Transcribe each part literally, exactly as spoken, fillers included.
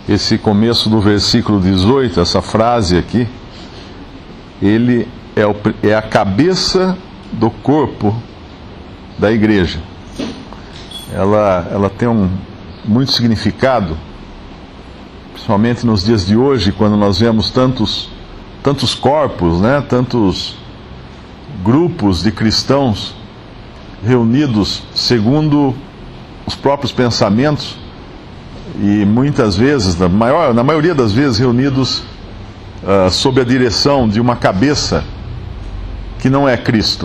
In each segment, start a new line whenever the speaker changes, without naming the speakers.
esse começo do versículo dezoito, essa frase aqui, ele é, o, é a cabeça do corpo da igreja. Ela, ela tem um, muito significado, principalmente nos dias de hoje, quando nós vemos tantos, tantos corpos, né, tantos grupos de cristãos reunidos segundo os próprios pensamentos e muitas vezes, na, maior, na maioria das vezes, reunidos uh, sob a direção de uma cabeça que não é Cristo.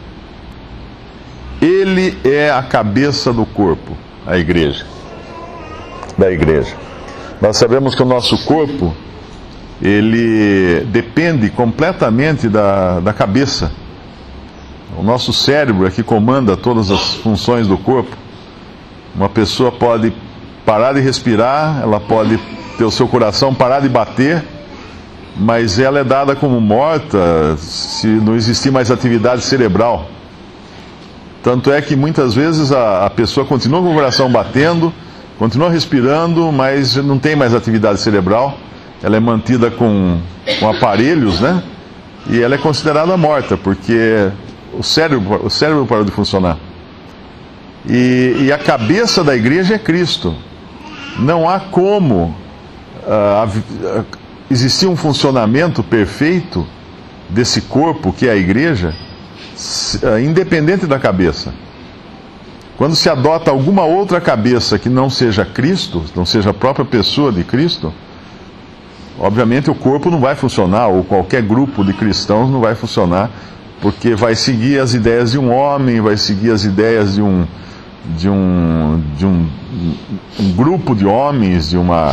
Ele é a cabeça do corpo, a igreja, da igreja. Nós sabemos que o nosso corpo, ele depende completamente da, da cabeça. O nosso cérebro é que comanda todas as funções do corpo. Uma pessoa pode parar de respirar, ela pode ter o seu coração parar de bater, mas ela é dada como morta se não existir mais atividade cerebral. Tanto é que muitas vezes a, a pessoa continua com o coração batendo, continua respirando, mas não tem mais atividade cerebral. Ela é mantida com, com aparelhos, né? E ela é considerada morta, porque o cérebro, o cérebro parou de funcionar. E, e a cabeça da igreja é Cristo. Não há como uh, existir um funcionamento perfeito desse corpo que é a igreja, uh, independente da cabeça. Quando se adota alguma outra cabeça que não seja Cristo, não seja a própria pessoa de Cristo, obviamente o corpo não vai funcionar, ou qualquer grupo de cristãos não vai funcionar, porque vai seguir as ideias de um homem, vai seguir as ideias de um, de um, de um, um grupo de homens, de uma,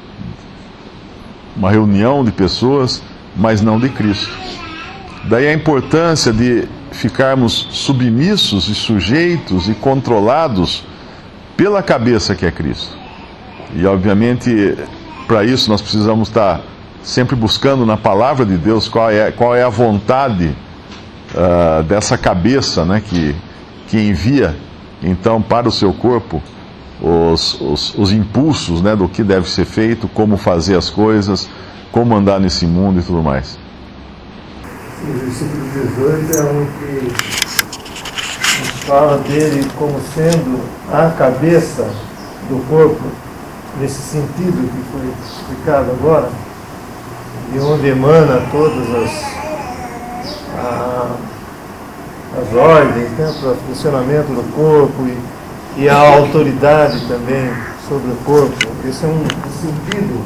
uma reunião de pessoas, mas não de Cristo. Daí a importância de ficarmos submissos e sujeitos e controlados pela cabeça que é Cristo. E obviamente, para isso nós precisamos estar sempre buscando na palavra de Deus qual é, qual é a vontade uh, dessa cabeça, né, que, que envia então para o seu corpo os, os, os impulsos, né, do que deve ser feito, como fazer as coisas, como andar nesse mundo e tudo mais.
O versículo dezoito é um que nos fala dele como sendo a cabeça do corpo, nesse sentido que foi explicado agora, de onde emana todas as, a, as ordens, né, para o funcionamento do corpo e, e a autoridade também sobre o corpo. Esse é um, um sentido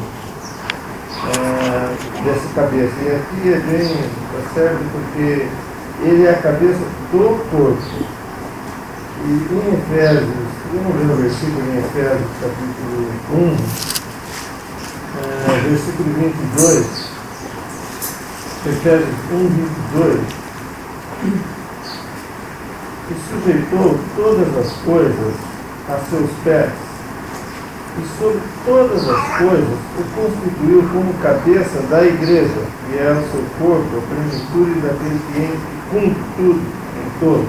é, dessa cabeça. E aqui é bem serve porque ele é a cabeça do corpo. E em Efésios, vamos ver no versículo em Efésios, capítulo um, é, versículo vinte e dois, Efésios um, vinte e dois, e sujeitou todas as coisas a seus pés, e sobre todas as coisas o constituiu como cabeça da igreja, que é o seu corpo, a plenitude daquele que enche com tudo em todos.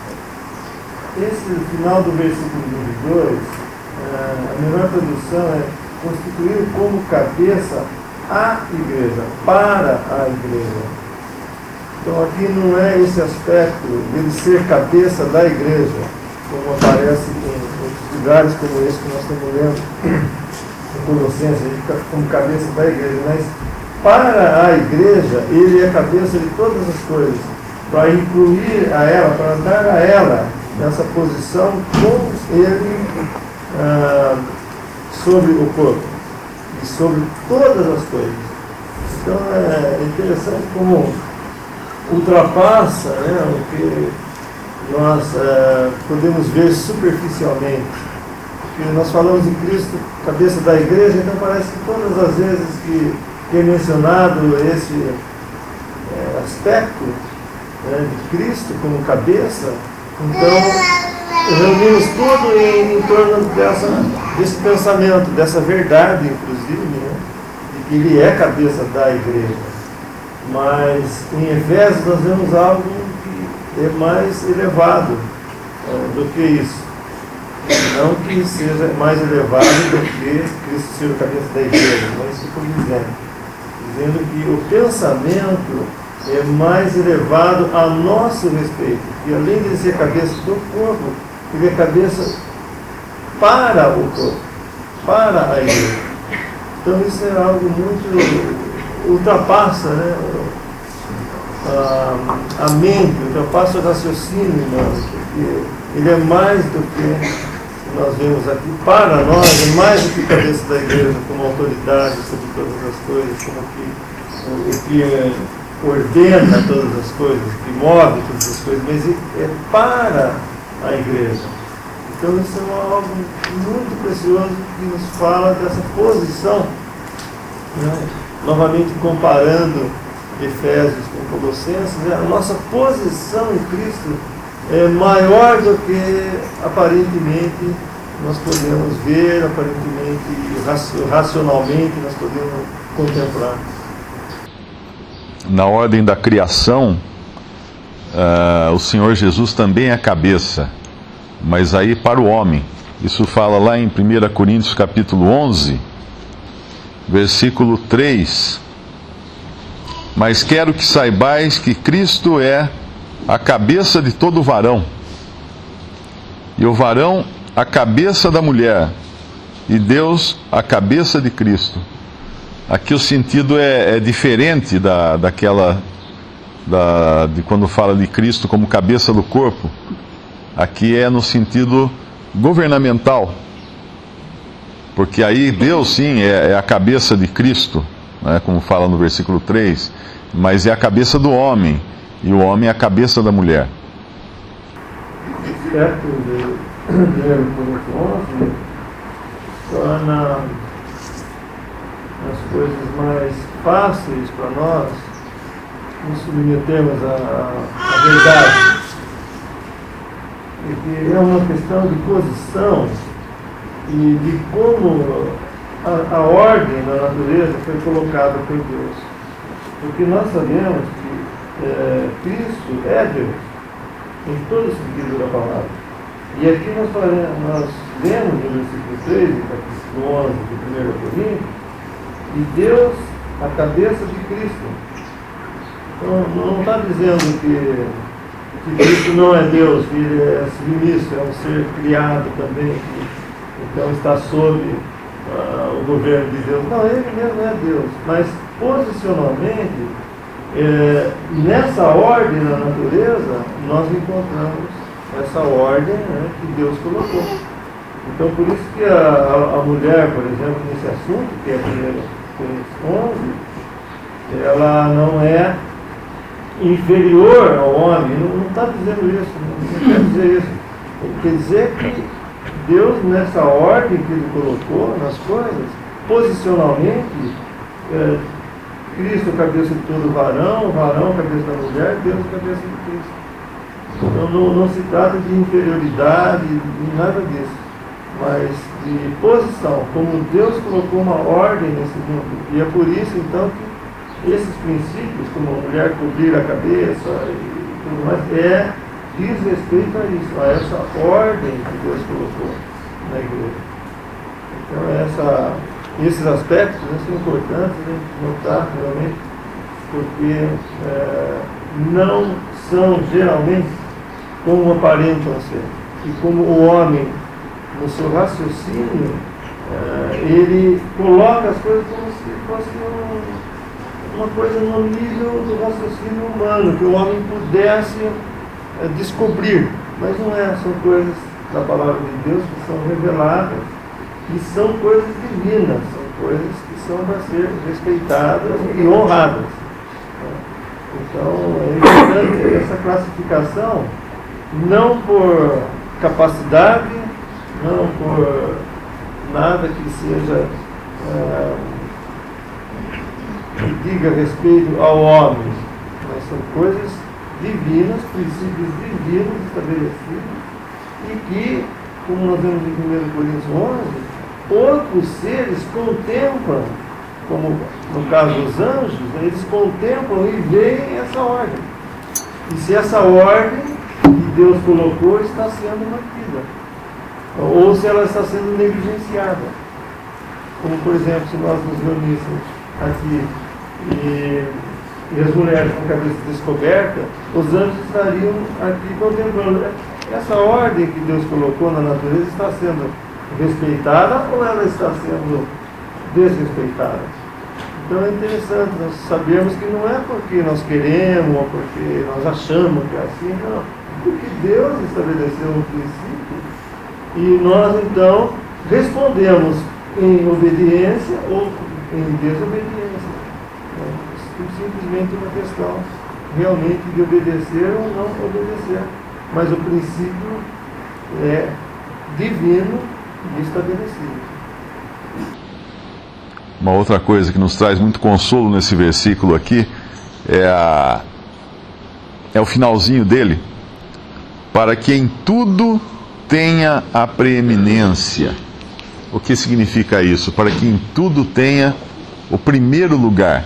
Esse final do versículo vinte e dois, a melhor tradução é constituiu como cabeça a igreja, para a igreja. Então aqui não é esse aspecto dele ser cabeça da igreja, como aparece em outros lugares como esse que nós estamos lendo em Colossenses, ele fica como cabeça da igreja, mas para a igreja ele é cabeça de todas as coisas, para incluir a ela, para dar a ela nessa posição com ele ah, sobre o corpo e sobre todas as coisas. Então é interessante como ultrapassa, né, o que nós ah, podemos ver superficialmente. Porque nós falamos de Cristo, cabeça da igreja, então parece que todas as vezes que, que é mencionado esse é, aspecto, né, de Cristo como cabeça, então reunimos tudo em, em torno dessa, desse pensamento, dessa verdade, inclusive, né, de que ele é cabeça da igreja. Mas em Efésios nós vemos algo que é mais elevado é, do que isso. Não que seja mais elevado do que Cristo ser o cabeça da igreja, não é isso que eu estou dizendo. Dizendo que o pensamento é mais elevado a nosso respeito. E além de ser cabeça do corpo, ele é cabeça para o corpo, para a igreja. Então isso é algo muito, ultrapassa, né, a, a mente, ultrapassa o raciocínio humano, porque ele é mais do que nós vemos aqui, para nós, é mais do que cabeça da igreja, como autoridade sobre todas as coisas, como que, o que ordena todas as coisas, que move todas as coisas, mas é para a igreja. Então isso é algo muito precioso que nos fala dessa posição, né? Novamente comparando Efésios com Colossenses, né? A nossa posição em Cristo é maior do que aparentemente nós podemos ver, aparentemente, racionalmente nós podemos contemplar.
Na ordem da criação, uh, o Senhor Jesus também é a cabeça, mas aí para o homem. Isso fala lá em primeira Coríntios capítulo onze, versículo três. Mas quero que saibais que Cristo é a cabeça de todo varão, e o varão a cabeça da mulher, e Deus a cabeça de Cristo. Aqui o sentido é, é diferente da, daquela da, de quando fala de Cristo como cabeça do corpo. Aqui é no sentido governamental, porque aí Deus sim é, é a cabeça de Cristo, né, como fala no versículo três, mas é a cabeça do homem, e o homem é a cabeça da mulher.
Certo, de primeiro Coríntios onze torna as coisas mais fáceis para nós nos submetermos à, à verdade. Porque é uma questão de posição e de como a, a ordem da natureza foi colocada por Deus. Porque nós sabemos que é, Cristo é Deus, em todo o sentido da palavra. E aqui nós, falamos, nós lemos no versículo três, do capítulo onze de primeira Coríntios, e Deus, a cabeça de Cristo. Então, não está dizendo que, que Cristo não é Deus, que ele é submisso, é um ser criado também, que então está sob uh, o governo de Deus. Não, ele mesmo é Deus. Mas, posicionalmente, é, nessa ordem na natureza, nós encontramos essa ordem, né, que Deus colocou. Então, por isso que a, a, a mulher, por exemplo, nesse assunto, que é a primeira Coríntios onze, ela não é inferior ao homem. Não está dizendo isso, não, não quer dizer isso. Quer dizer que Deus, nessa ordem que Ele colocou nas coisas, posicionalmente, é, Cristo cabeça de todo varão, varão cabeça da mulher, Deus cabeça de Cristo. Então não, não se trata de inferioridade, de nada disso, mas de posição, como Deus colocou uma ordem nesse mundo. E é por isso então que esses princípios, como a mulher cobrir a cabeça e tudo mais, é, diz respeito a isso, a essa ordem que Deus colocou na igreja. Então essa, esses aspectos, né, são importantes a gente notar realmente, porque é, não são geralmente como aparentam ser. E como o homem, no seu raciocínio, uh, ele coloca as coisas como se fosse um, uma coisa no nível do raciocínio humano, que o homem pudesse uh, descobrir. Mas não é, são coisas da palavra de Deus que são reveladas e são coisas divinas, são coisas que são para ser respeitadas e honradas. Então, é importante essa classificação, não por capacidade, não por nada que seja, é, que diga respeito ao homem, mas são coisas divinas, princípios divinos estabelecidos, e que, como nós vemos em primeira Coríntios onze, outros seres contemplam, como no caso dos anjos, eles contemplam e veem essa ordem. E se essa ordem que Deus colocou está sendo mantida. ou se ela está sendo negligenciada. Como, por exemplo, se nós nos reuníssemos aqui e, e as mulheres com a cabeça descoberta, os anjos estariam aqui contemplando. Essa ordem que Deus colocou na natureza está sendo respeitada ou ela está sendo desrespeitada? Então é interessante nós sabermos que não é porque nós queremos ou porque nós achamos que é assim, não. Porque Deus estabeleceu um princípio e nós então respondemos em obediência ou em desobediência. É simplesmente uma questão realmente de obedecer ou não obedecer. Mas o princípio é divino e estabelecido.
Uma outra coisa que nos traz muito consolo nesse versículo aqui é, a, é o finalzinho dele. Para que em tudo tenha a preeminência. O que significa isso? Para que em tudo tenha o primeiro lugar.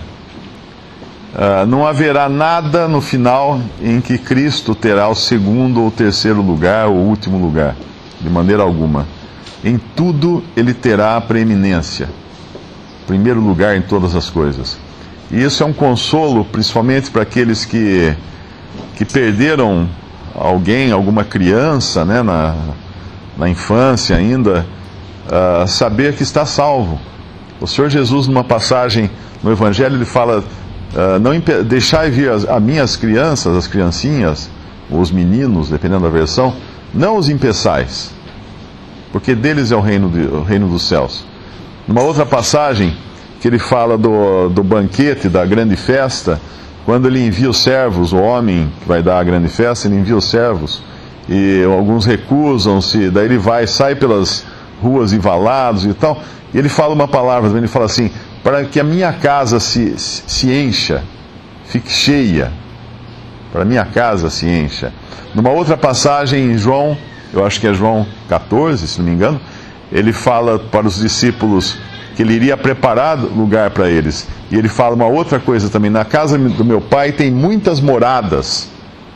Uh, não haverá nada no final em que Cristo terá o segundo ou terceiro lugar, ou último lugar, de maneira alguma. Em tudo ele terá a preeminência, primeiro lugar em todas as coisas. E isso é um consolo, principalmente para aqueles que, que perderam alguém, alguma criança, né, na, na infância ainda, uh, saber que está salvo. O Senhor Jesus, numa passagem no Evangelho, ele fala... Uh, não deixai vir as, as minhas crianças, as criancinhas, os meninos, dependendo da versão, não os impeçais, porque deles é o reino, de, o reino dos céus. Numa outra passagem, que ele fala do, do banquete, da grande festa, quando ele envia os servos, o homem que vai dar a grande festa, ele envia os servos, e alguns recusam-se, daí ele vai, sai pelas ruas e valados e tal, e ele fala uma palavra, ele fala assim: para que a minha casa se, se encha, fique cheia, para a minha casa se encha. Numa outra passagem em João, eu acho que é João catorze, se não me engano, ele fala para os discípulos que ele iria preparar lugar para eles. E ele fala uma outra coisa também: na casa do meu pai tem muitas moradas.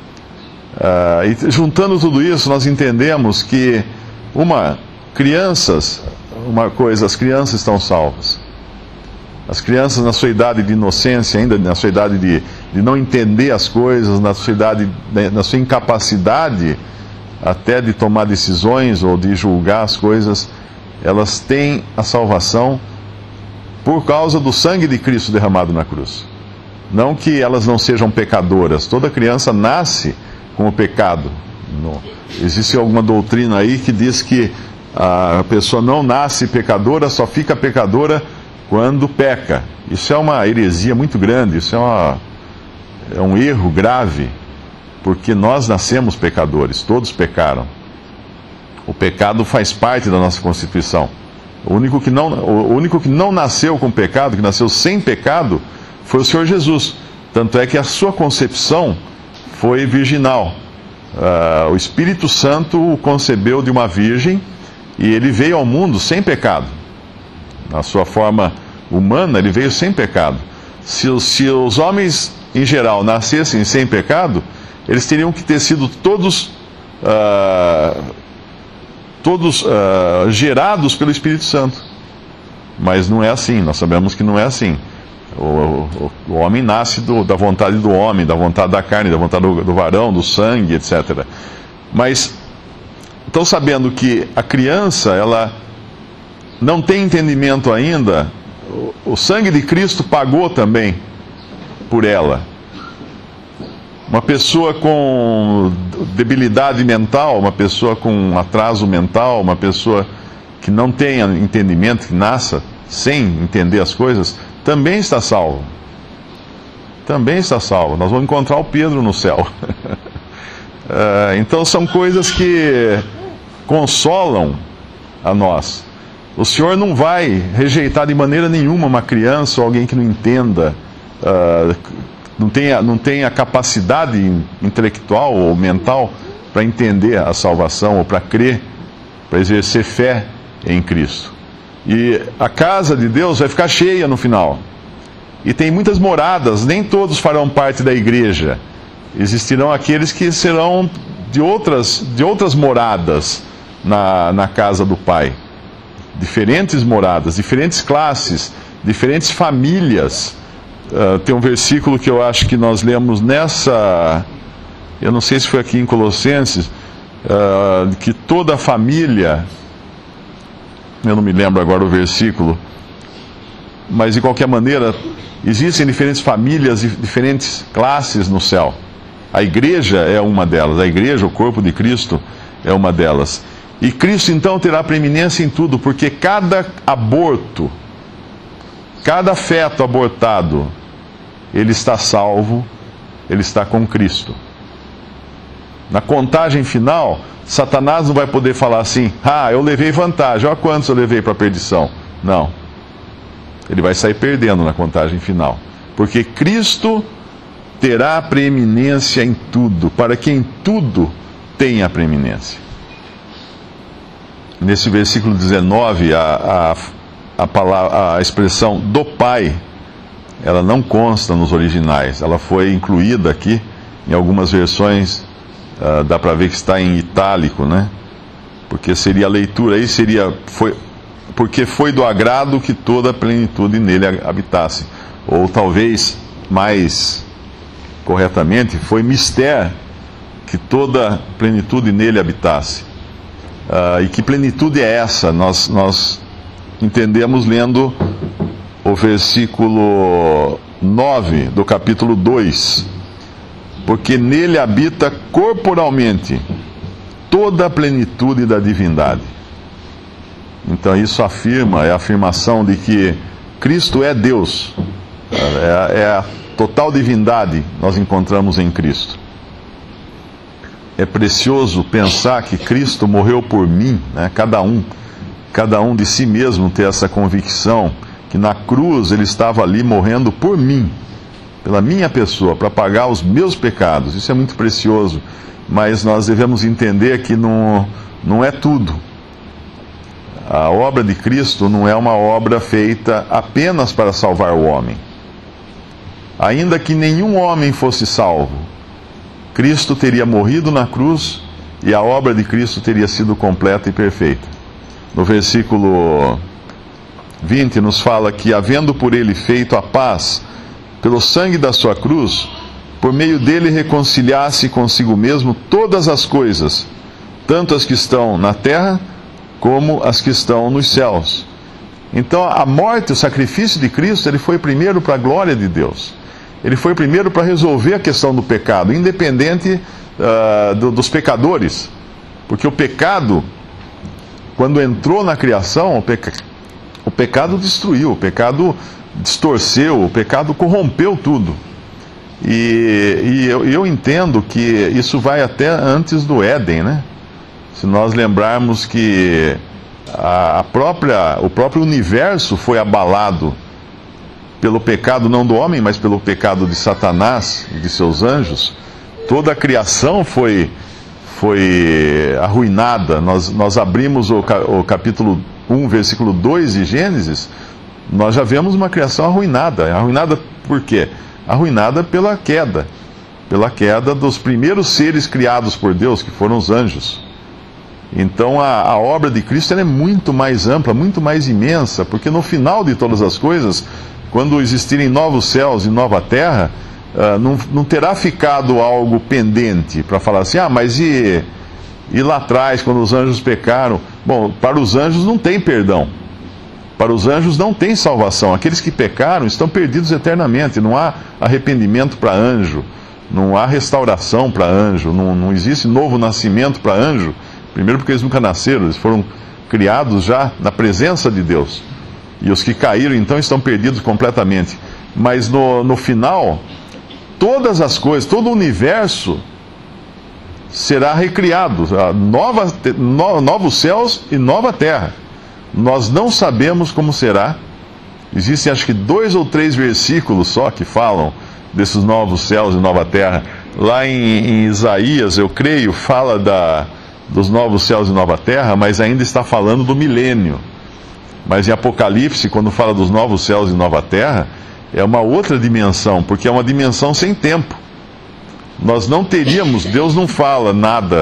Uh, e juntando tudo isso, nós entendemos que, uma, crianças, uma coisa, as crianças estão salvas. As crianças, na sua idade de inocência, ainda na sua idade de, de não entender as coisas, na sua idade, na sua incapacidade até de tomar decisões ou de julgar as coisas, elas têm a salvação por causa do sangue de Cristo derramado na cruz. Não que elas não sejam pecadoras. Toda criança nasce com o pecado. Não. Existe alguma doutrina aí que diz que a pessoa não nasce pecadora, só fica pecadora quando peca. Isso é uma heresia muito grande, isso é, uma, é um erro grave, porque nós nascemos pecadores, todos pecaram. O pecado faz parte da nossa constituição. O único que não, o único que não nasceu com pecado, que nasceu sem pecado, foi o Senhor Jesus. Tanto é que a sua concepção foi virginal. Uh, o Espírito Santo o concebeu de uma virgem e ele veio ao mundo sem pecado. Na sua forma humana, ele veio sem pecado. Se, se os homens, em geral, nascessem sem pecado, eles teriam que ter sido todos, uh, todos uh, gerados pelo Espírito Santo. Mas não é assim, nós sabemos que não é assim. O, o, o homem nasce do, da vontade do homem, da vontade da carne, da vontade do, do varão, do sangue, etcétera. Mas, estão sabendo que a criança, ela não tem entendimento ainda, o sangue de Cristo pagou também por ela. Uma pessoa com debilidade mental, uma pessoa com atraso mental, uma pessoa que não tenha entendimento, que nasça sem entender as coisas, também está salvo. Também está salvo. Nós vamos encontrar o Pedro no céu. uh, então são coisas que consolam a nós. O Senhor não vai rejeitar de maneira nenhuma uma criança ou alguém que não entenda, uh, não tenha, não tenha capacidade intelectual ou mental para entender a salvação ou para crer, para exercer fé em Cristo. E a casa de Deus vai ficar cheia no final. E tem muitas moradas, nem todos farão parte da igreja. Existirão aqueles que serão de outras, de outras moradas, na, na casa do Pai. Diferentes moradas, diferentes classes, diferentes famílias. Uh, tem um versículo que eu acho que nós lemos nessa, eu não sei se foi aqui em Colossenses, uh, que toda a família, eu não me lembro agora o versículo, mas de qualquer maneira, existem diferentes famílias e diferentes classes no céu. A igreja é uma delas, a igreja, o corpo de Cristo, é uma delas. E Cristo então terá preeminência em tudo, porque cada aborto, cada feto abortado, ele está salvo, ele está com Cristo. Na contagem final, Satanás não vai poder falar assim: ah, eu levei vantagem, olha quantos eu levei para a perdição. Não. Ele vai sair perdendo na contagem final. Porque Cristo terá preeminência em tudo, para que em tudo tenha preeminência. Nesse versículo dezenove, a, a, a, palavra, a expressão do Pai, ela não consta nos originais. Ela foi incluída aqui, em algumas versões, uh, dá para ver que está em itálico, né? Porque seria a leitura aí, seria, foi, porque foi do agrado que toda a plenitude nele habitasse. Ou talvez, mais corretamente, foi mister que toda a plenitude nele habitasse. Uh, e que plenitude é essa? Nós, nós entendemos lendo o versículo nove do capítulo dois. Porque nele habita corporalmente toda a plenitude da divindade. Então isso afirma, é a afirmação de que Cristo é Deus. É, é a total divindade nós encontramos em Cristo. É precioso pensar que Cristo morreu por mim, né? cada um, cada um de si mesmo ter essa convicção que na cruz ele estava ali morrendo por mim, pela minha pessoa, para pagar os meus pecados. Isso é muito precioso, mas nós devemos entender que não, não é tudo. A obra de Cristo não é uma obra feita apenas para salvar o homem. Ainda que nenhum homem fosse salvo, Cristo teria morrido na cruz e a obra de Cristo teria sido completa e perfeita. No versículo vinte nos fala que, havendo por ele feito a paz pelo sangue da sua cruz, por meio dele reconciliasse consigo mesmo todas as coisas, tanto as que estão na terra como as que estão nos céus. Então a morte, o sacrifício de Cristo, ele foi primeiro para a glória de Deus. Ele foi primeiro para resolver a questão do pecado, independente uh, do, dos pecadores. Porque o pecado, quando entrou na criação, o, peca... o pecado destruiu, o pecado distorceu, o pecado corrompeu tudo. E, e eu, eu entendo que isso vai até antes do Éden, né? Se nós lembrarmos que a própria, o próprio universo foi abalado pelo pecado não do homem, mas pelo pecado de Satanás e de seus anjos. Toda a criação foi, foi arruinada. Nós, nós abrimos o, o capítulo um, versículo dois de Gênesis, nós já vemos uma criação arruinada. Arruinada por quê? Arruinada pela queda. Pela queda dos primeiros seres criados por Deus, que foram os anjos. Então a, a obra de Cristo ela é muito mais ampla, muito mais imensa, porque no final de todas as coisas, quando existirem novos céus e nova terra, uh, não, não terá ficado algo pendente para falar assim: ah, mas e, e lá atrás, quando os anjos pecaram? Bom, para os anjos não tem perdão. Para os anjos não tem salvação. Aqueles que pecaram estão perdidos eternamente. Não há arrependimento para anjo, não há restauração para anjo, não, não existe novo nascimento para anjo. Primeiro porque eles nunca nasceram, eles foram criados já na presença de Deus. E os que caíram, então, estão perdidos completamente. Mas no, no final, todas as coisas, todo o universo será recriado. Nova, no, novos céus e nova terra. Nós não sabemos como será. Existem, acho que, dois ou três versículos só que falam desses novos céus e nova terra. Lá em, em Isaías, eu creio, fala da, dos novos céus e nova terra, mas ainda está falando do milênio. Mas em Apocalipse, quando fala dos novos céus e nova terra, é uma outra dimensão, porque é uma dimensão sem tempo. Nós não teríamos, Deus não fala nada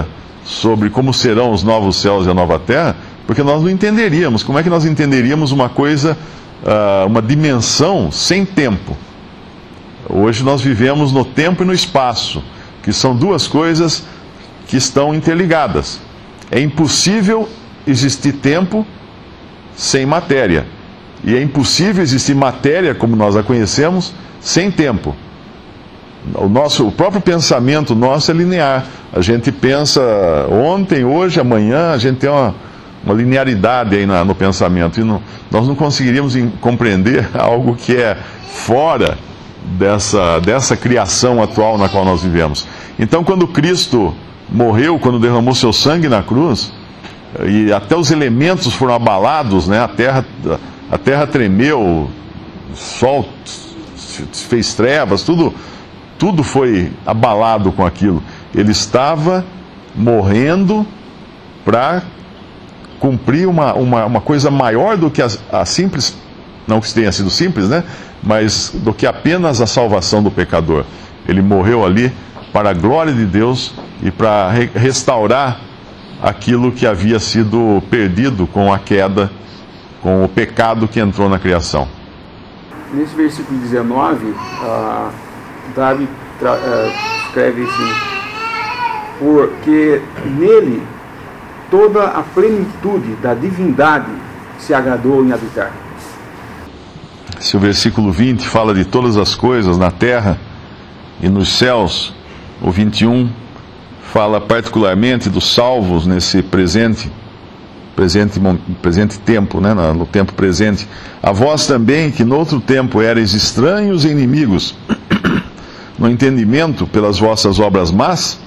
sobre como serão os novos céus e a nova terra, porque nós não entenderíamos. Como é que nós entenderíamos uma coisa, uh, uma dimensão sem tempo? Hoje nós vivemos no tempo e no espaço, que são duas coisas que estão interligadas. É impossível existir tempo sem matéria. E é impossível existir matéria, como nós a conhecemos, sem tempo. O, nosso, o próprio pensamento nosso é linear. A gente pensa ontem, hoje, amanhã, a gente tem uma, uma linearidade aí na, no pensamento. E não, nós não conseguiríamos compreender algo que é fora dessa, dessa criação atual na qual nós vivemos. Então, quando Cristo morreu, quando derramou seu sangue na cruz, e até os elementos foram abalados, né? a, terra, a terra tremeu, o sol fez trevas, tudo, tudo foi abalado com aquilo. Ele estava morrendo para cumprir uma, uma, uma coisa maior do que a, a simples, não que tenha sido simples, né? Mas do que apenas a salvação do pecador. Ele morreu ali para a glória de Deus e para re restaurar aquilo que havia sido perdido com a queda, com o pecado que entrou na criação.
Nesse versículo dezenove, uh, Davi uh, escreve assim: porque nele toda a plenitude da divindade se agradou em habitar.
Se o versículo vinte fala de todas as coisas na terra e nos céus, o vinte e um fala particularmente dos salvos nesse presente, presente, presente tempo, né? no tempo presente. A vós também, que no outro tempo erais estranhos e inimigos, no entendimento pelas vossas obras más,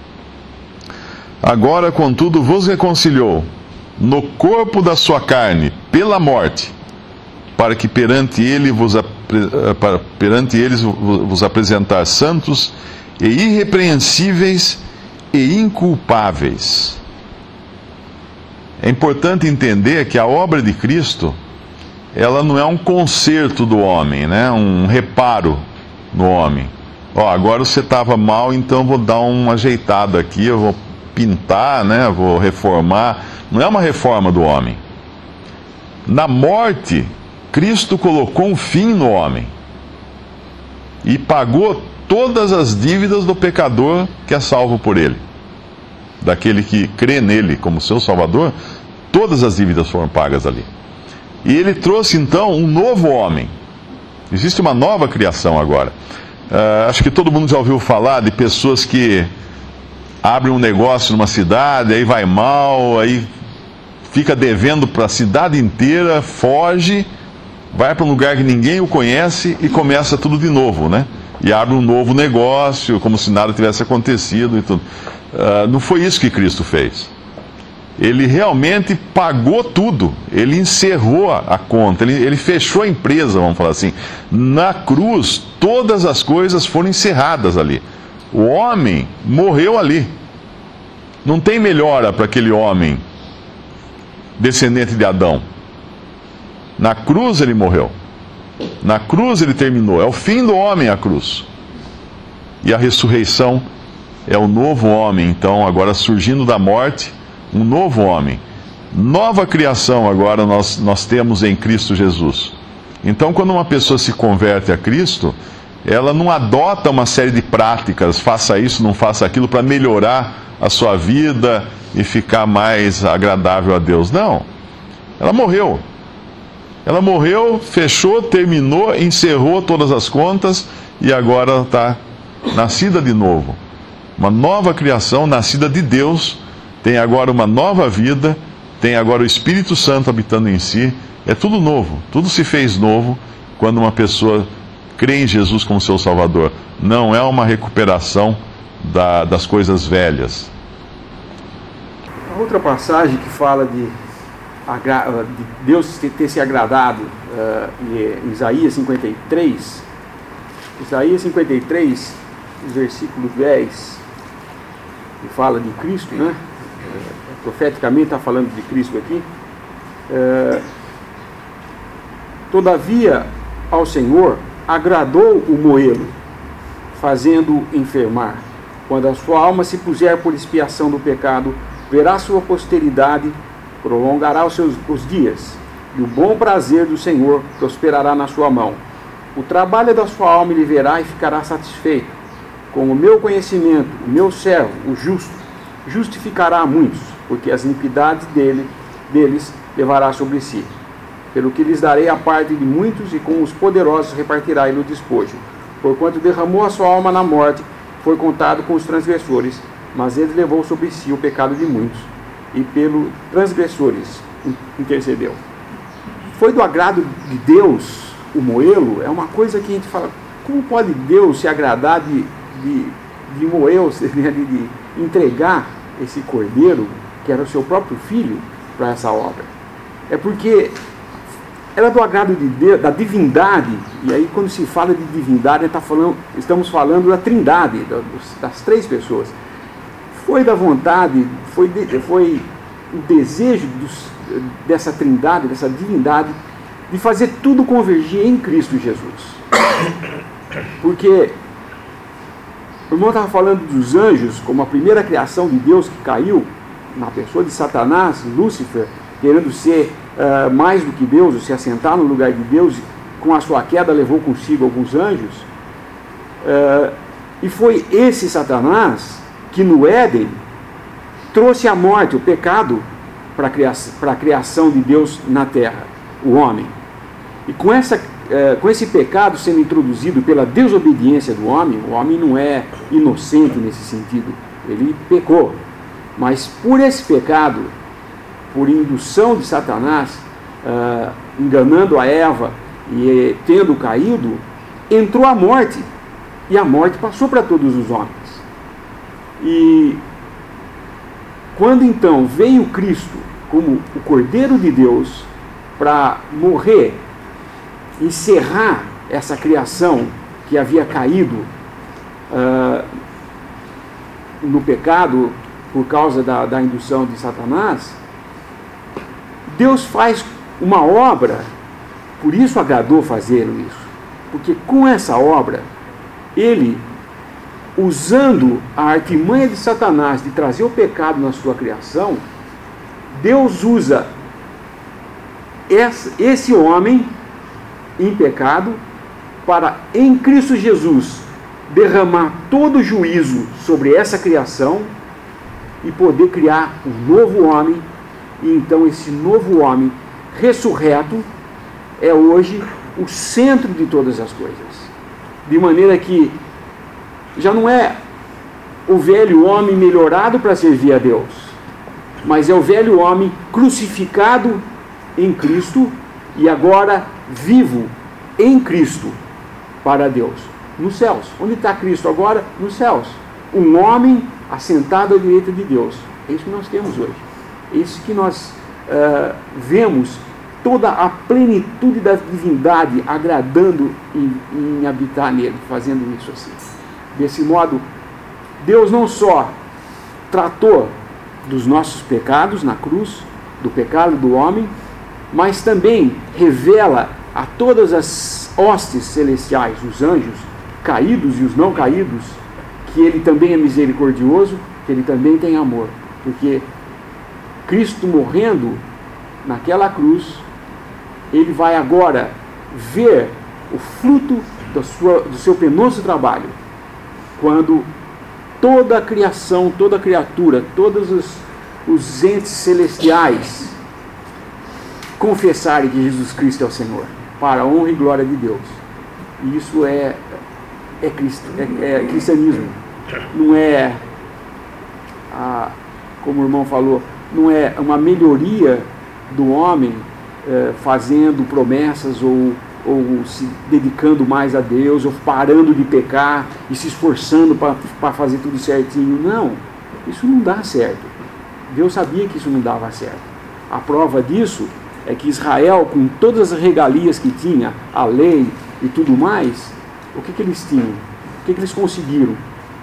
agora, contudo, vos reconciliou no corpo da sua carne, pela morte, para que perante ele vos, para, perante eles vos apresentar santos e irrepreensíveis e inculpáveis. É importante entender que a obra de Cristo, ela não é um conserto do homem, né? Um reparo no homem. Ó, agora você estava mal, então vou dar uma ajeitada aqui, eu vou pintar, né? Vou reformar. Não é uma reforma do homem. Na morte, Cristo colocou um fim no homem e pagou todas as dívidas do pecador que é salvo por ele. Daquele que crê nele como seu Salvador, todas as dívidas foram pagas ali. E ele trouxe então um novo homem. Existe uma nova criação agora. Uh, acho que todo mundo já ouviu falar de pessoas que abrem um negócio numa cidade, aí vai mal, aí fica devendo para a cidade inteira, foge, vai para um lugar que ninguém o conhece e começa tudo de novo, né? E abre um novo negócio, como se nada tivesse acontecido e tudo. Uh, não foi isso que Cristo fez. Ele realmente pagou tudo. Ele encerrou a conta, ele, ele fechou a empresa, vamos falar assim. Na cruz, todas as coisas foram encerradas ali. O homem morreu ali. Não tem melhora para aquele homem descendente de Adão. Na cruz ele morreu. Na cruz ele terminou. É o fim do homem a cruz. E a ressurreição é o novo homem, então, agora surgindo da morte, um novo homem. Nova criação agora nós, nós temos em Cristo Jesus. Então, quando uma pessoa se converte a Cristo, ela não adota uma série de práticas, faça isso, não faça aquilo, para melhorar a sua vida e ficar mais agradável a Deus. Não. Ela morreu. Ela morreu, fechou, terminou, encerrou todas as contas e agora está nascida de novo. Uma nova criação, nascida de Deus, tem agora uma nova vida, tem agora o Espírito Santo habitando em si. É tudo novo, tudo se fez novo quando uma pessoa crê em Jesus como seu Salvador. Não é uma recuperação da, das coisas velhas.
A outra passagem que fala de, de Deus ter se agradado uh, em Isaías cinquenta e três, Isaías cinquenta e três, versículo dez, que fala de Cristo, né? Uh, profeticamente está falando de Cristo aqui. Uh, Todavia, ao Senhor agradou o moê-lo, fazendo-o enfermar. Quando a sua alma se puser por expiação do pecado, verá sua posteridade, prolongará os seus os dias, e o bom prazer do Senhor prosperará na sua mão. O trabalho da sua alma lhe verá e ficará satisfeito. Com o meu conhecimento, o meu servo, o justo, justificará a muitos, porque as iniquidades dele, deles levará sobre si. Pelo que lhes darei a parte de muitos, e com os poderosos repartirá ele o despojo. Porquanto derramou a sua alma na morte, foi contado com os transgressores, mas ele levou sobre si o pecado de muitos, e pelos transgressores intercedeu. Foi do agrado de Deus o moê-lo? É uma coisa que a gente fala, como pode Deus se agradar de, de, de moê-lo, de, de entregar esse cordeiro, que era o seu próprio filho, para essa obra? É porque era do agrado de Deus, da divindade, e aí quando se fala de divindade, tá falando, estamos falando da trindade, das três pessoas. Foi da vontade, foi, de, foi o desejo dos, dessa trindade, dessa divindade, de fazer tudo convergir em Cristo Jesus. Porque o irmão estava falando dos anjos, como a primeira criação de Deus que caiu na pessoa de Satanás, Lúcifer, querendo ser uh, mais do que Deus, ou se assentar no lugar de Deus, com a sua queda levou consigo alguns anjos. Uh, e foi esse Satanás que no Éden trouxe a morte, o pecado, para a criação, para a criação de Deus na terra, o homem. E com, essa, uh, com esse pecado sendo introduzido pela desobediência do homem, o homem não é inocente nesse sentido, ele pecou. Mas por esse pecado, por indução de Satanás, uh, enganando a Eva e tendo caído, entrou a morte, e a morte passou para todos os homens. E quando então veio Cristo como o Cordeiro de Deus para morrer, encerrar essa criação que havia caído uh, no pecado por causa da, da indução de Satanás, Deus faz uma obra, por isso agradou fazer isso, porque com essa obra, ele, usando a artimanha de Satanás de trazer o pecado na sua criação, Deus usa esse homem em pecado para, em Cristo Jesus, derramar todo o juízo sobre essa criação e poder criar um novo homem. E então esse novo homem ressurreto é hoje o centro de todas as coisas. De maneira que já não é o velho homem melhorado para servir a Deus, mas é o velho homem crucificado em Cristo e agora vivo em Cristo para Deus. Nos céus. Onde está Cristo agora? Nos céus. Um homem assentado à direita de Deus. É isso que nós temos hoje. É isso que nós uh, vemos toda a plenitude da divindade agradando em, em habitar nele, fazendo isso assim. Desse modo, Deus não só tratou dos nossos pecados na cruz, do pecado do homem, mas também revela a todas as hostes celestiais, os anjos caídos e os não caídos, que ele também é misericordioso, que ele também tem amor, porque Cristo morrendo naquela cruz, ele vai agora ver o fruto da sua, do seu penoso trabalho, quando toda a criação, toda a criatura, todos os, os entes celestiais confessarem que Jesus Cristo é o Senhor, para a honra e glória de Deus. E isso é, é, Cristo, é, é cristianismo. Não é, a, como o irmão falou, não é uma melhoria do homem é, fazendo promessas ou, ou se dedicando mais a Deus, ou parando de pecar e se esforçando para fazer tudo certinho. Não, isso não dá certo. Deus sabia que isso não dava certo. A prova disso é que Israel, com todas as regalias que tinha, a lei e tudo mais, o que, que eles tinham? O que, que eles conseguiram?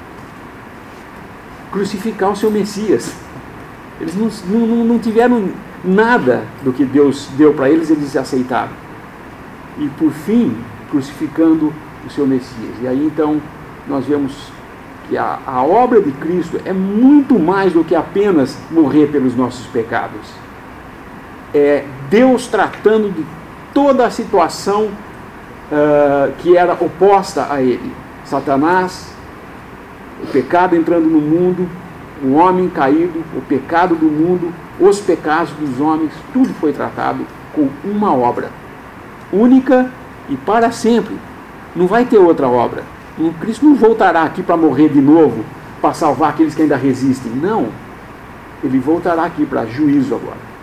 Crucificar o seu Messias. Eles não, não, não tiveram nada do que Deus deu para eles, eles aceitaram. E por fim, crucificando o seu Messias. E aí então nós vemos que a, a obra de Cristo é muito mais do que apenas morrer pelos nossos pecados. É Deus tratando de toda a situação uh, que era oposta a Ele. Satanás, o pecado entrando no mundo, o homem caído, o pecado do mundo, os pecados dos homens, tudo foi tratado com uma obra única e para sempre. Não vai ter outra obra. O Cristo não voltará aqui para morrer de novo, para salvar aqueles que ainda resistem. Não. Ele voltará aqui para juízo agora.